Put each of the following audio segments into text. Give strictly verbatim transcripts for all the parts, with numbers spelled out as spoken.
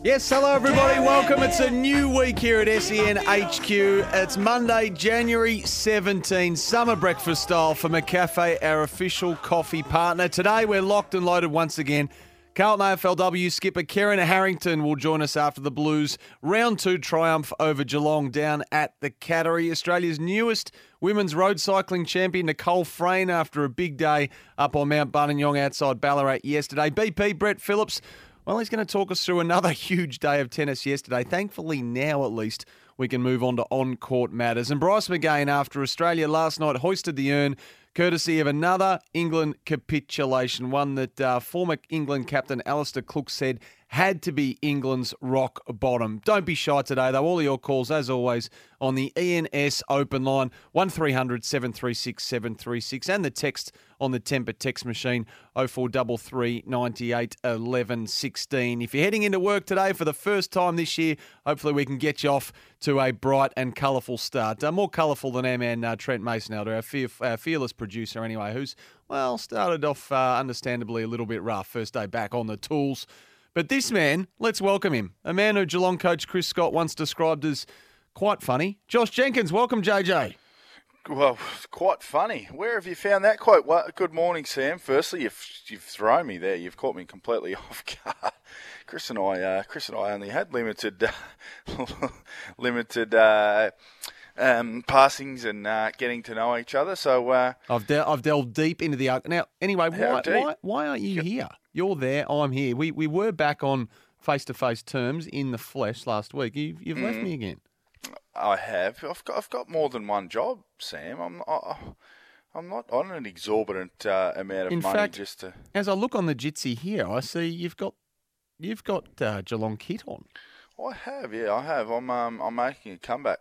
Yes, hello everybody, welcome. It's a new week here at S E N H Q. It's Monday, January seventeenth, summer breakfast style for McCafe, our official coffee partner. Today we're locked and loaded once again. Carlton A F L W skipper Kieran Harrington will join us after the Blues' round two triumph over Geelong down at the Cattery. Australia's newest women's road cycling champion Nicole Frayne after a big day up on Mount Buninyong outside Ballarat yesterday. B P Brett Phillips, well, he's going to talk us through another huge day of tennis yesterday. Thankfully, now at least, we can move on to on-court matters. And Bryce McGain, after Australia last night hoisted the urn, courtesy of another England capitulation, one that uh, former England captain Alistair Cook said had to be England's rock bottom. Don't be shy today, though. All of your calls, as always, on the E N S open line, one three hundred seven three six seven three six, and the text on the Temper text machine, oh four three three, nine eight, one one one six. If you're heading into work today for the first time this year, hopefully we can get you off to a bright and colourful start. Uh, more colourful than our man uh, Trent Mason, our, fear, our fearless producer anyway, who's, well, started off uh, understandably a little bit rough. First day back on the tools. But this man, let's welcome him. A man who Geelong coach Chris Scott once described as quite funny. Josh Jenkins, welcome, J J. Well, quite funny. Where have you found that quote? Well, good morning, Sam. Firstly, you've, you've thrown me there. You've caught me completely off guard. Chris and I, uh, Chris and I only had limited, uh, limited uh, um, passings and uh, getting to know each other. So uh, I've de- I've delved deep into the now. Anyway, why, deep? why why aren't you here? You're there. I'm here. We we were back on face to face terms in the flesh last week. You've you've mm. left me again. I have. I've got. I've got more than one job, Sam. I'm. I, I'm not on an exorbitant uh, amount of in money fact, just to. As I look on the Jitsi here, I see you've got, you've got uh, Geelong kit on. I have. Yeah, I have. I'm. Um. I'm making a comeback.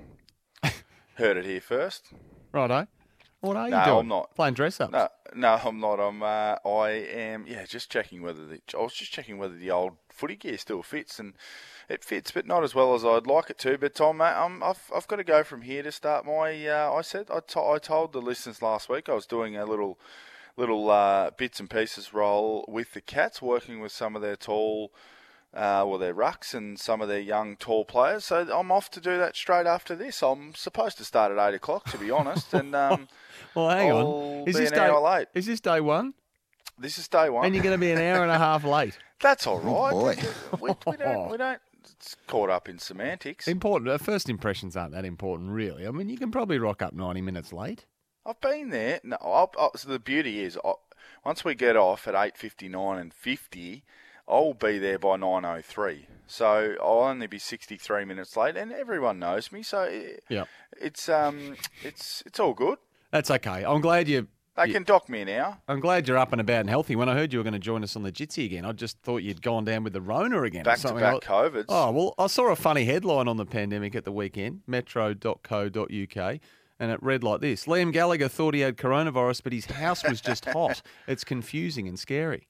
Heard it here first. Righto. What are you no, doing? I'm not. Playing dress ups? No, no, I'm not. I'm. Uh, I am. Yeah, just checking whether the. I was just checking whether the old footy gear still fits, and it fits, but not as well as I'd like it to. But Tom, mate, I'm, I've I've got to go from here to start my. Uh, I said I, to, I told the listeners last week I was doing a little, little uh, bits and pieces role with the Cats, working with some of their tall. Uh, well, their rucks and some of their young, tall players. So I'm off to do that straight after this. I'm supposed to start at eight o'clock, to be honest. And um, well, hang I'll on. Is be this an day, hour late. Is this day one? This is day one. And you're going to be an hour and a half late. That's all right. Oh, boy. We, we don't. We don't. It's caught up in semantics. Important. Uh, first impressions aren't that important, really. I mean, you can probably rock up ninety minutes late. I've been there. No. I'll, I'll, so the beauty is, I'll, once we get off at eight fifty-nine and fifty. I'll be there by nine oh three, so I'll only be sixty-three minutes late, and everyone knows me, so it, yep. it's um, it's it's all good. That's okay. I'm glad you. They you, can dock me an hour. I'm glad you're up and about and healthy. When I heard you were going to join us on the Jitsi again, I just thought you'd gone down with the Rona again. Back or something. to back COVID. Oh, well, I saw a funny headline on the pandemic at the weekend, metro dot co dot uk, and it read like this. Liam Gallagher thought he had coronavirus, but his house was just hot. It's confusing and scary.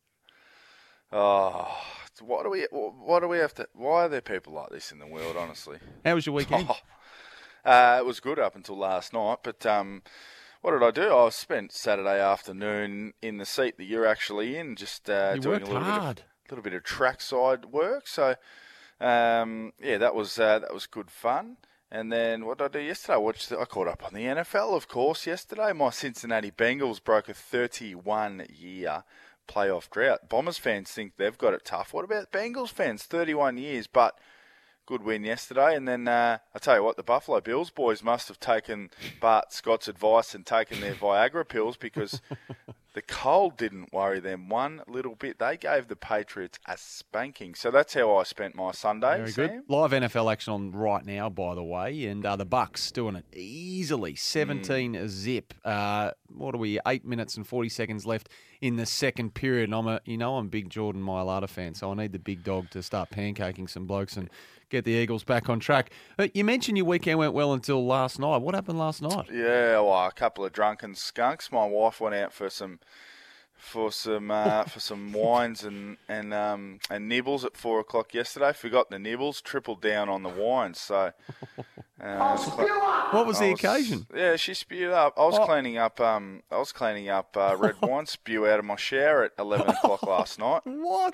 Oh, what do we? What do we have to? Why are there people like this in the world? Honestly, how was your weekend? Oh, uh, it was good up until last night, but um, what did I do? I spent Saturday afternoon in the seat that you're actually in, just uh, you doing worked a little hard. bit of, little bit of trackside work. So, um, yeah, that was uh, that was good fun. And then what did I do yesterday? I watched. The, I caught up on the N F L, of course. Yesterday, my Cincinnati Bengals broke a thirty-one year playoff drought. Bombers fans think they've got it tough. What about Bengals fans? thirty-one years, but good win yesterday. And then uh, I tell you what, the Buffalo Bills boys must have taken Bart Scott's advice and taken their Viagra pills, because the cold didn't worry them one little bit. They gave the Patriots a spanking. So that's how I spent my Sunday. Very Sam. good. Live N F L action on right now, by the way, and uh, the Bucks doing it easily, seventeen mm. zip. Uh, what are we? Eight minutes and forty seconds left in the second period. And I'm a, you know, I'm a big Jordan Mailata fan, so I need the big dog to start pancaking some blokes and get the Eagles back on track. Uh, you mentioned your weekend went well until last night. What happened last night? Yeah, well, a couple of drunken skunks. My wife went out for some for some uh, for some wines and and um, and nibbles at four o'clock yesterday. Forgot the nibbles, tripled down on the wines. So, uh, what was the was, occasion? Yeah, she spewed up. I was oh. cleaning up. Um, I was cleaning up uh, red wine spew out of my shower at eleven o'clock last night. What?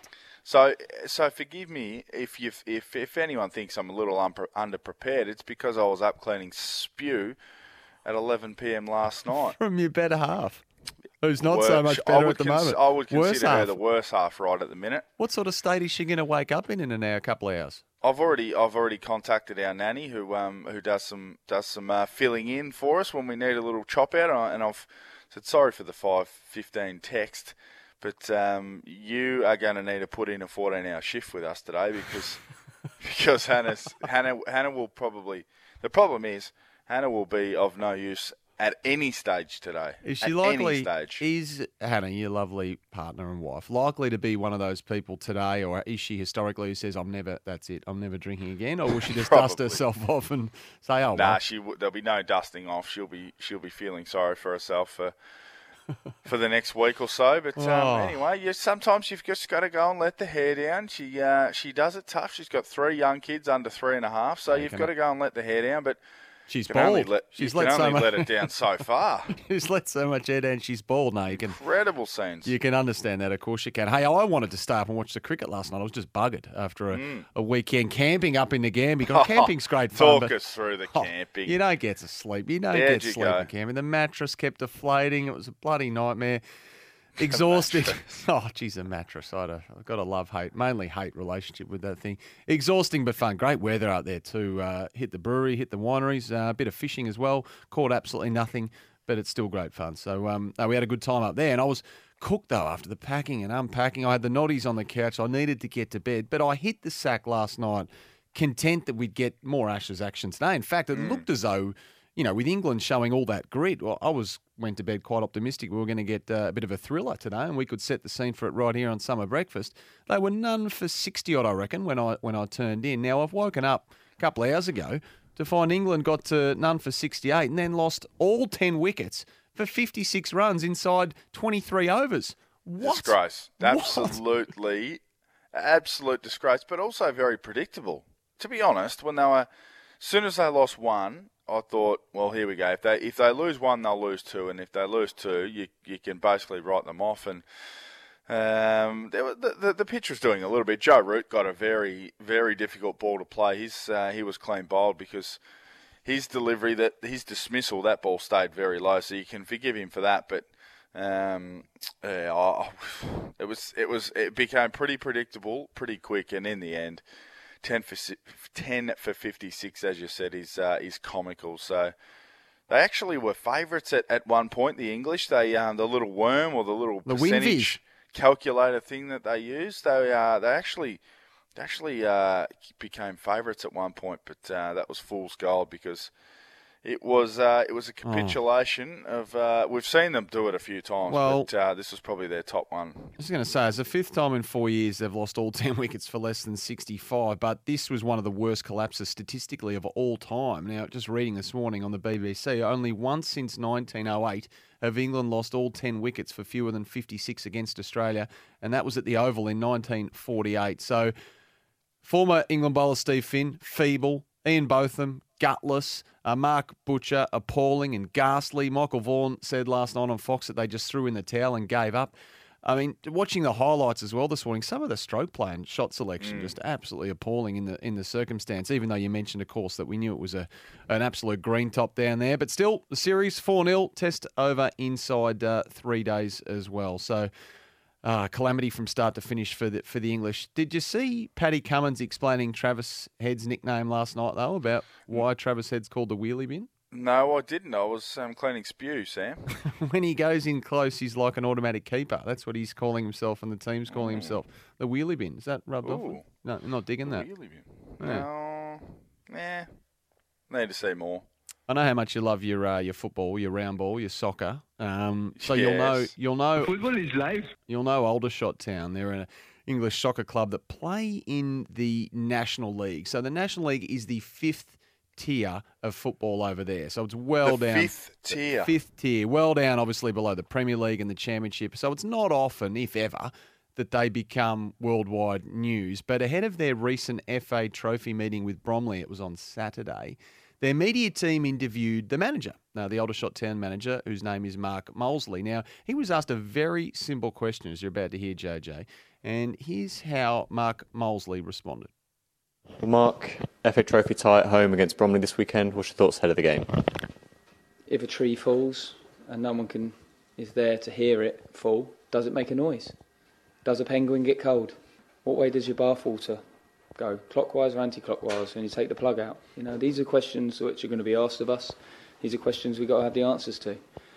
So, so forgive me if you if if anyone thinks I'm a little unpre- underprepared. It's because I was up cleaning spew at eleven p.m. last night. From your better half, who's not Work- so much I better would at the cons- moment. I would Worse consider her half. the worse half right at the minute. What sort of state is she going to wake up in in an hour, couple of hours? I've already I've already contacted our nanny who um who does some does some uh, filling in for us when we need a little chop out, and, I, and I've said sorry for the five fifteen text, but um you are going to need to put in a fourteen hour shift with us today because because Hannah's Hannah Hannah will probably the problem is Hannah will be of no use at any stage today. Is she at likely? Any stage. Is Hannah, your lovely partner and wife, likely to be one of those people today, or is she historically who says, "I'm never, that's it, I'm never drinking again," or will she just dust Probably. herself off and say, "Oh, Nah, well, she w- there'll be no dusting off. She'll be she'll be feeling sorry for herself for for the next week or so. But um, Oh. anyway, you, sometimes you've just got to go and let the hair down. She uh, she does it tough. She's got three young kids under three and a half, so you've can got I- to go and let the hair down. But she's you can only bald. let She's you let can so only much, let it down so far. she's let so much hair down. She's bald now. You can Incredible scenes. You can understand that, of course you can. Hey, I wanted to stay up and watch the cricket last night. I was just buggered after a, Mm. a weekend camping up in the Gambie. God, camping's great fun. Talk but, us through the oh, camping. you don't get to sleep. You don't How'd get you sleep go? in camping. The mattress kept deflating. It was a bloody nightmare. Exhausting. Oh, geez, a mattress. I don't- I've got a love-hate, mainly hate relationship with that thing. Exhausting but fun. Great weather out there too. Uh, hit the brewery, hit the wineries, uh, a bit of fishing as well. Caught absolutely nothing, but it's still great fun. So um, no, we had a good time up there. And I was cooked, though, after the packing and unpacking. I had the noddies on the couch. I needed to get to bed, but I hit the sack last night, content that we'd get more Ashes action today. In fact, it looked as though, you know, with England showing all that grit, well, I was went to bed quite optimistic we were going to get uh, a bit of a thriller today, and we could set the scene for it right here on Summer Breakfast. They were none for sixty odd, I reckon, when I when I turned in. Now I've woken up a couple of hours ago to find England got to none for sixty-eight and then lost all ten wickets for fifty-six runs inside twenty-three overs. What? Disgrace. What? Absolutely, absolute disgrace, but also very predictable. To be honest, when they were, as soon as they lost one, I thought, well, here we go. If they if they lose one, they'll lose two, and if they lose two, you you can basically write them off. And um, they were, the, the the pitch was doing a little bit. Joe Root got a very very difficult ball to play. His uh, he was clean bowled because his delivery, that his dismissal, that ball stayed very low, so you can forgive him for that. But um, yeah, oh, it was it was it became pretty predictable, pretty quick, and in the end, ten for ten for fifty-six, as you said, is uh, is comical. So they actually were favourites at, at one point. The English, they um, the little worm or the little The percentage Winvies. calculator thing that they used, they uh, they actually they actually uh, became favourites at one point, but uh, that was fool's gold because it was uh, it was a capitulation of. Uh, we've seen them do it a few times, Well- but uh, this was probably their top one. I was going to say, it's the fifth time in four years they've lost all ten wickets for less than sixty-five, but this was one of the worst collapses statistically of all time. Now, just reading this morning on the B B C, only once since nineteen oh eight have England lost all ten wickets for fewer than fifty-six against Australia, and that was at the Oval in nineteen forty-eight. So, former England bowler Steve Finn, feeble. Ian Botham, gutless. Uh, Mark Butcher, appalling and ghastly. Michael Vaughan said last night on Fox that they just threw in the towel and gave up. I mean, watching the highlights as well this morning, some of the stroke play and shot selection just absolutely appalling in the in the circumstance, even though you mentioned, of course, that we knew it was a an absolute green top down there. But still, the series four nil, test over inside uh, three days as well. So, Uh, calamity from start to finish for the for the English. Did you see Paddy Cummins explaining Travis Head's nickname last night, though, about why Travis Head's called the wheelie bin? No, I didn't. I was um, cleaning spew, Sam. When he goes in close, he's like an automatic keeper. That's what he's calling himself, and the team's calling himself the wheelie bin. Is that rubbed off? Ooh. No, I'm not digging that. Really bin. Yeah. No, nah. Need to see more. I know how much you love your uh, your football, your round ball, your soccer. Um, so you'll know Yes. you'll know Football is life. You'll know Aldershot Town. They're an English soccer club that play in the National League. So the National League is the fifth tier of football over there. So it's well The down. fifth tier. Fifth tier. Well down, obviously, below the Premier League and the Championship. So it's not often, if ever, that they become worldwide news. But ahead of their recent F A Trophy meeting with Bromley, it was on Saturday, their media team interviewed the manager, now the Aldershot Town manager, whose name is Mark Molesley. Now, he was asked a very simple question, as you're about to hear, J J, and here's how Mark Molesley responded. Well, Mark, F A Trophy tie at home against Bromley this weekend. What's your thoughts ahead of the game? If a tree falls and no one can is there to hear it fall, does it make a noise? Does a penguin get cold? What way does your bathwater go? Clockwise or anti-clockwise when you take the plug out? You know, these are questions which are going to be asked of us. These are questions we've got to have the answers to.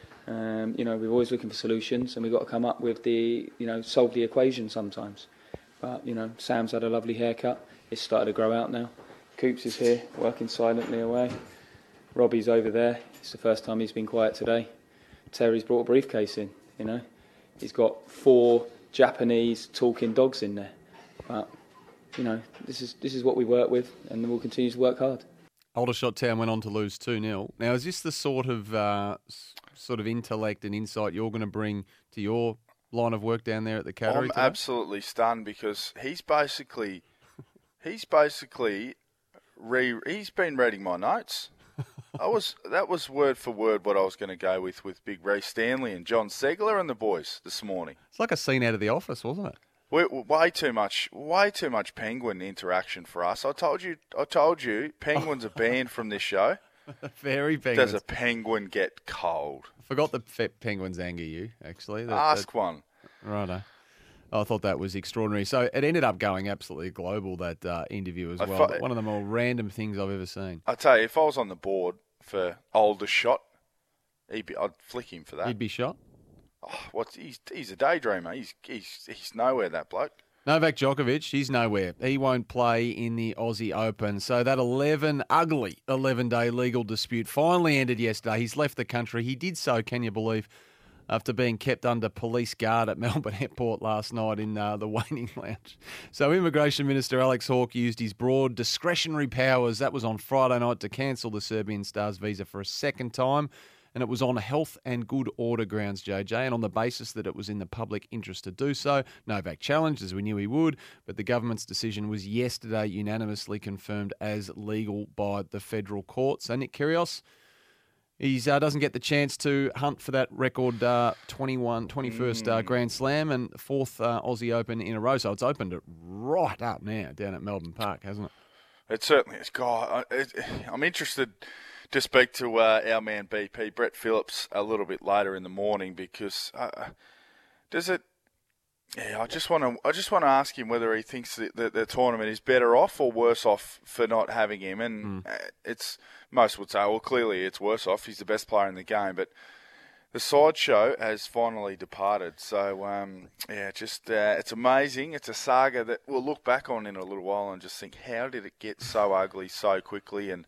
Um, you know, we're always looking for solutions, and we've got to come up with the, you know, solve the equation sometimes. But, you know, Sam's had a lovely haircut. It's started to grow out now. Coops is here, working silently away. Robbie's over there. It's the first time he's been quiet today. Terry's brought a briefcase in, you know. He's got four Japanese talking dogs in there. But, you know, this is this is what we work with, and we'll continue to work hard. Aldershot Town went on to lose two nil. Now, is this the sort of uh, sort of intellect and insight you're going to bring to your line of work down there at the Cattery? I'm today? absolutely stunned because he's basically he's basically re, he's been reading my notes. I was that was word for word what I was going to go with with Big Ray Stanley and John Segler and the boys this morning. It's like a scene out of The Office, wasn't it? We're, way too much, way too much penguin interaction for us. I told you, I told you, penguins are banned from this show. Very penguins. Does a penguin get cold? I forgot the fe- penguins anger you, actually. That, Ask that, one. Righto. I thought that was extraordinary. So it ended up going absolutely global, that uh, interview as I well. fi- One of the more random things I've ever seen. I tell you, if I was on the board for Aldershot, he'd be, I'd flick him for that. You'd be shot? Oh, what's he's he's a daydreamer. He's he's he's nowhere, that bloke. Novak Djokovic, he's nowhere. He won't play in the Aussie Open. So that eleven, ugly eleven-day legal dispute finally ended yesterday. He's left the country. He did so, can you believe, after being kept under police guard at Melbourne Airport last night in uh, the waiting lounge. So Immigration Minister Alex Hawke used his broad discretionary powers, that was on Friday night, to cancel the Serbian star's visa for a second time. And it was on health and good order grounds, J J, and on the basis that it was in the public interest to do so. Novak challenged, as we knew he would, but the government's decision was yesterday unanimously confirmed as legal by the federal court. So Nick Kyrgios, he uh, doesn't get the chance to hunt for that record uh, twenty-one, twenty-first uh, Grand Slam and fourth uh, Aussie Open in a row. So it's opened it right up now down at Melbourne Park, hasn't it? It certainly is. God, I, it, I'm interested to speak to uh, our man B P, Brett Phillips, a little bit later in the morning because uh, does it? Yeah, I just want to. I just want to ask him whether he thinks that the, the tournament is better off or worse off for not having him. And mm. it's most would say, well, clearly it's worse off. He's the best player in the game, but the sideshow has finally departed. So um, yeah, just uh, it's amazing. It's a saga that we'll look back on in a little while and just think, how did it get so ugly so quickly and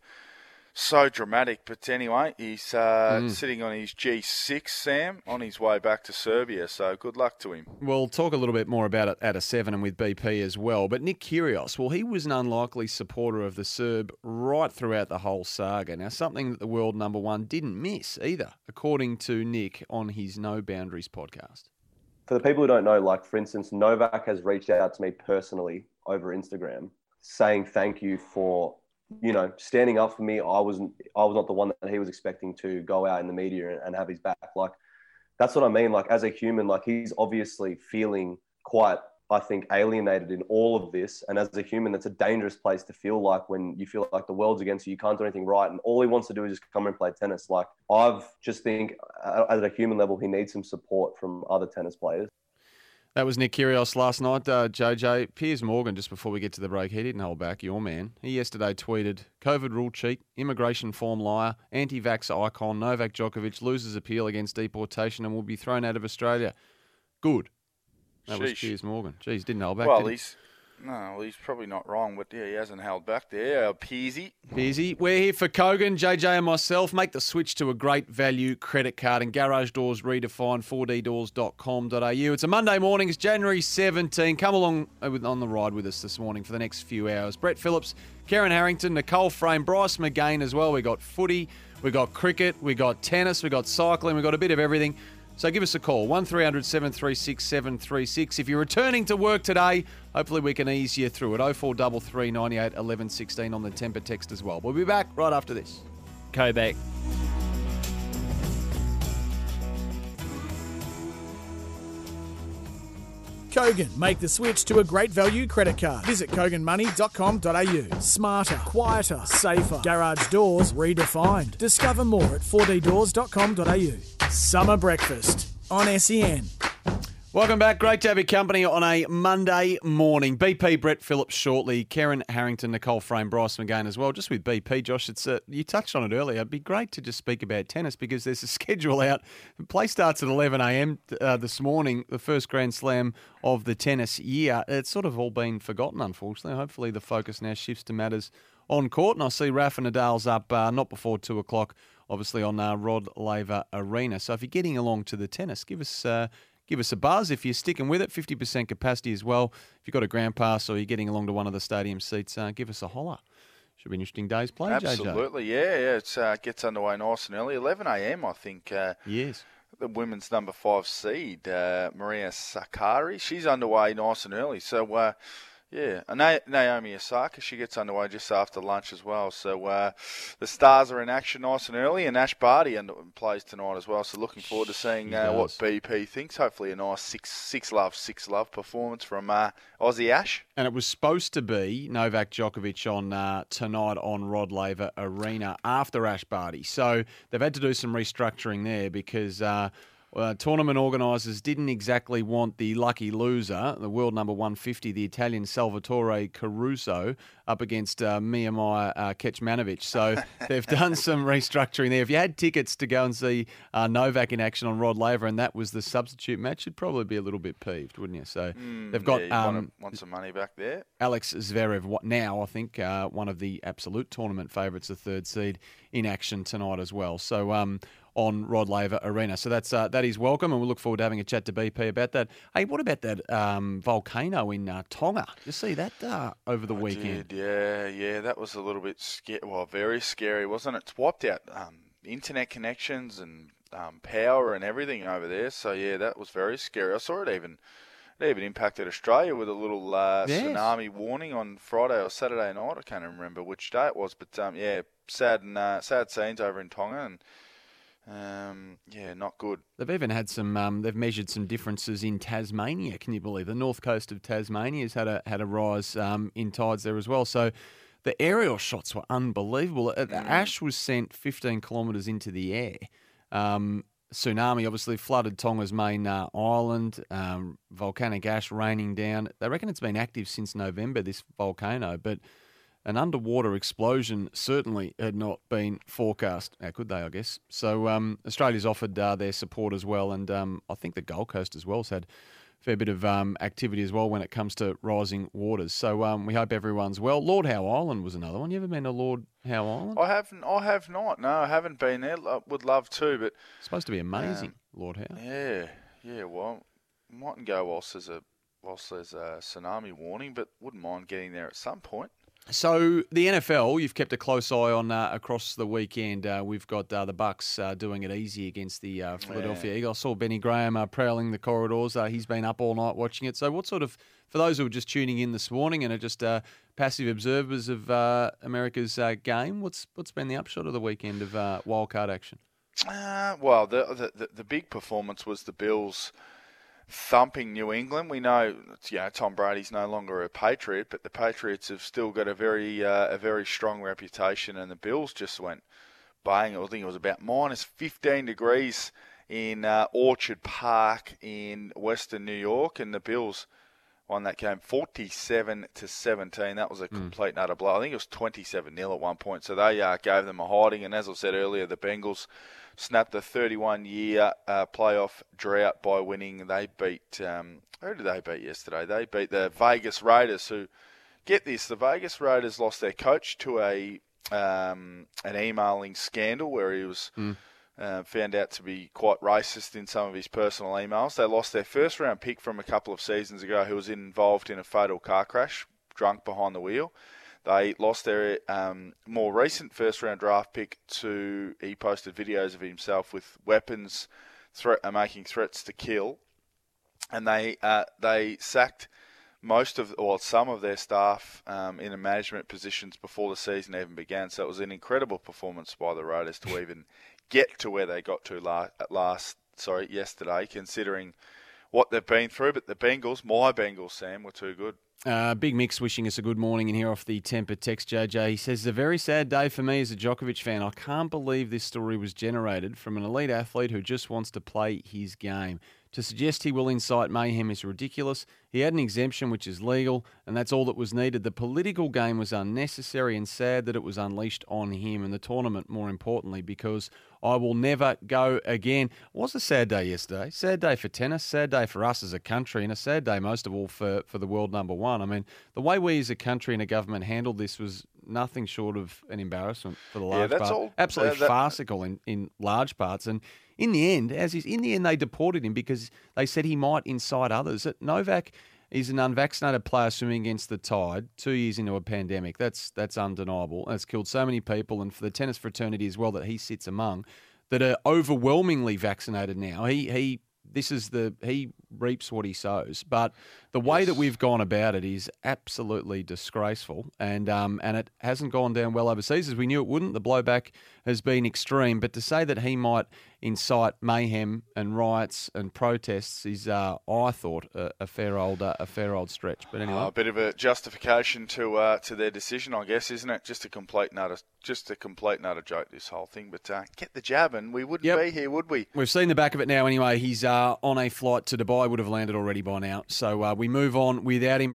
so dramatic? But anyway, he's uh, mm. sitting on his G six, Sam, on his way back to Serbia. So good luck to him. We'll talk a little bit more about it at a seven and with B P as well. But Nick Kyrgios, well, he was an unlikely supporter of the Serb right throughout the whole saga. Now, something that the world number one didn't miss either, according to Nick on his No Boundaries podcast. For the people who don't know, like, for instance, Novak has reached out to me personally over Instagram saying thank you for, you know, standing up for me. I wasn't, I was not the one that he was expecting to go out in the media and have his back. Like, that's what I mean. Like, as a human, like, he's obviously feeling quite, I think, alienated in all of this. And as a human, that's a dangerous place to feel like when you feel like the world's against you, you can't do anything right. And all he wants to do is just come and play tennis. Like, I've just think uh, at a human level, he needs some support from other tennis players. That was Nick Kyrgios last night, uh, J J. Piers Morgan, just before we get to the break, he didn't hold back, your man. He yesterday tweeted, COVID rule cheat, immigration form liar, anti-vax icon, Novak Djokovic loses appeal against deportation and will be thrown out of Australia. Good. That Sheesh. was Piers Morgan. Jeez, didn't hold back, Well, did he's... No, well, he's probably not wrong, but yeah, he hasn't held back there. Uh, Peasy. Peasy. We're here for Kogan, J J and myself. Make the switch to a great value credit card and Garage Doors redefined, four d doors dot com dot a u. It's a Monday morning. It's January seventeenth. Come along on the ride with us this morning for the next few hours. Brett Phillips, Karen Harrington, Nicole Frame, Bryce McGain as well. We got footy, we got cricket, we got tennis, we got cycling, we got a bit of everything. So give us a call, one three hundred seven three six seven three six. If you're returning to work today, hopefully we can ease you through it. oh four three three, nine eight, one one one six on the Temper text as well. We'll be back right after this. Kovac. Kogan, make the switch to a great value credit card. Visit kogan money dot com dot a u. Smarter, quieter, safer. Garage doors redefined. Discover more at four d doors dot com dot a u. Summer breakfast on S E N. Welcome back. Great to have your company on a Monday morning. B P, Brett Phillips shortly, Karen Harrington, Nicole Frame, Bryce McGain as well. Just with B P, Josh, it's uh, you touched on it earlier. It'd be great to just speak about tennis because there's a schedule out. The play starts at eleven a m uh, this morning, the first Grand Slam of the tennis year. It's sort of all been forgotten, unfortunately. Hopefully the focus now shifts to matters on court. And I see Rafa Nadal's up uh, not before two o'clock, obviously on uh, Rod Laver Arena. So if you're getting along to the tennis, give us... Uh, Give us a buzz if you're sticking with it. fifty percent capacity as well. If you've got a ground pass or you're getting along to one of the stadium seats, uh, give us a holler. Should be an interesting day's play, Absolutely, J J. yeah. yeah. It uh, gets underway nice and early. eleven a m, I think. Uh, yes. The women's number five seed, uh, Maria Sakkari, she's underway nice and early. So, uh, yeah, and Na- Naomi Osaka, she gets underway just after lunch as well. So uh, the stars are in action nice and early, and Ash Barty and plays tonight as well. So looking forward to seeing uh, what B P thinks. Hopefully a nice six six love six love performance from uh, Aussie Ash. And it was supposed to be Novak Djokovic on uh, tonight on Rod Laver Arena after Ash Barty. So they've had to do some restructuring there because. Uh, Uh, tournament organisers didn't exactly want the lucky loser, the world number one fifty, the Italian Salvatore Caruso, up against uh, Miomir uh, Kecmanovic. So they've done some restructuring there. If you had tickets to go and see uh, Novak in action on Rod Laver and that was the substitute match, you'd probably be a little bit peeved, wouldn't you? So mm, they've got... Yeah, um, want, want some money back there. Alex Zverev, what now, I think, uh, one of the absolute tournament favourites, the third seed, in action tonight as well. So... Um, on Rod Laver Arena. So that's uh, that is welcome, and we'll look forward to having a chat to B P about that. Hey, what about that um, volcano in uh, Tonga? Did you see that uh, over the I weekend? Did, yeah, yeah, that was a little bit scary. Well, very scary, wasn't it? It's wiped out um, internet connections and um, power and everything over there. So yeah, that was very scary. I saw it even. It even impacted Australia with a little uh, yes. tsunami warning on Friday or Saturday night. I can't remember which day it was, but um, yeah, sad and uh, sad scenes over in Tonga and. Um, yeah, not good. They've even had some. Um, they've measured some differences in Tasmania. Can you believe the north coast of Tasmania has had a had a rise um, in tides there as well? So the aerial shots were unbelievable. Mm. Ash was sent fifteen kilometres into the air. Um, tsunami obviously flooded Tonga's main uh, island. Um, volcanic ash raining down. They reckon it's been active since November. This volcano, but. An underwater explosion certainly had not been forecast. How could they, I guess? So um, Australia's offered uh, their support as well, and um, I think the Gold Coast as well has had a fair bit of um, activity as well when it comes to rising waters. So um, we hope everyone's well. Lord Howe Island was another one. You ever been to Lord Howe Island? I haven't. I have not. No, I haven't been there. I would love to, but it's supposed to be amazing, um, Lord Howe. Yeah, yeah. Well, mightn't go whilst there's a whilst there's a tsunami warning, but wouldn't mind getting there at some point. So the N F L, you've kept a close eye on uh, across the weekend. Uh, we've got uh, the Bucks uh, doing it easy against the uh, Philadelphia yeah. Eagles. I saw Benny Graham uh, prowling the corridors. Uh, he's been up all night watching it. So what sort of, for those who are just tuning in this morning and are just uh, passive observers of uh, America's uh, game, what's what's been the upshot of the weekend of uh, wildcard action? Uh, well, the, the the big performance was the Bills thumping New England. We know, you know, Tom Brady's no longer a Patriot, but the Patriots have still got a very uh, a very strong reputation, and the Bills just went bang. I think it was about minus fifteen degrees in uh, Orchard Park in Western New York, and the Bills won that game forty-seven to seventeen. That was a complete mm. and utter blow. I think it was twenty-seven nil at one point, so they uh, gave them a hiding, and as I said earlier, the Bengals snapped the thirty-one year uh, playoff drought by winning. They beat, um, who did they beat yesterday? They beat the Vegas Raiders, who, get this, the Vegas Raiders lost their coach to a um, an emailing scandal where he was mm. uh, found out to be quite racist in some of his personal emails. They lost their first round pick from a couple of seasons ago who was involved in a fatal car crash, drunk behind the wheel. They lost their um, more recent first-round draft pick to, he posted videos of himself with weapons threat are making threats to kill, and they uh, they sacked most of, or some of their staff um, in management positions before the season even began. So it was an incredible performance by the Raiders to even get to where they got to last, at last, sorry, yesterday, considering what they've been through. But the Bengals, my Bengals, Sam, were too good. Uh, Big Mix wishing us a good morning in here off the Temper text, J J. He says, "It's a very sad day for me as a Djokovic fan. I can't believe this story was generated from an elite athlete who just wants to play his game. To suggest he will incite mayhem is ridiculous. He had an exemption, which is legal, and that's all that was needed. The political game was unnecessary and sad that it was unleashed on him and the tournament, more importantly, because I will never go again." It was a sad day yesterday. Sad day for tennis, sad day for us as a country, and a sad day most of all for, for the world number one. I mean, the way we as a country and a government handled this was nothing short of an embarrassment for the large yeah, that's part. all, Absolutely uh, that, farcical in, in large parts. And in the end, as is, in the end, they deported him because they said he might incite others. Novak is an unvaccinated player swimming against the tide two years into a pandemic. That's that's undeniable. It's killed so many people, and for the tennis fraternity as well that he sits among, that are overwhelmingly vaccinated now. He he. This is the he reaps what he sows, but the way yes. that we've gone about it is absolutely disgraceful, and um and it hasn't gone down well overseas as we knew it wouldn't. The blowback has been extreme, but to say that he might incite mayhem and riots and protests is, uh, I thought, a, a fair old uh, a fair old stretch. But anyway, uh, a bit of a justification to uh, to their decision, I guess, isn't it? Just a complete nutter, just a complete nutter joke, this whole thing. But uh, get the jab, and we wouldn't yep. be here, would we? We've seen the back of it now. Anyway, he's uh, on a flight to Dubai. Would have landed already by now. So uh, we move on without him.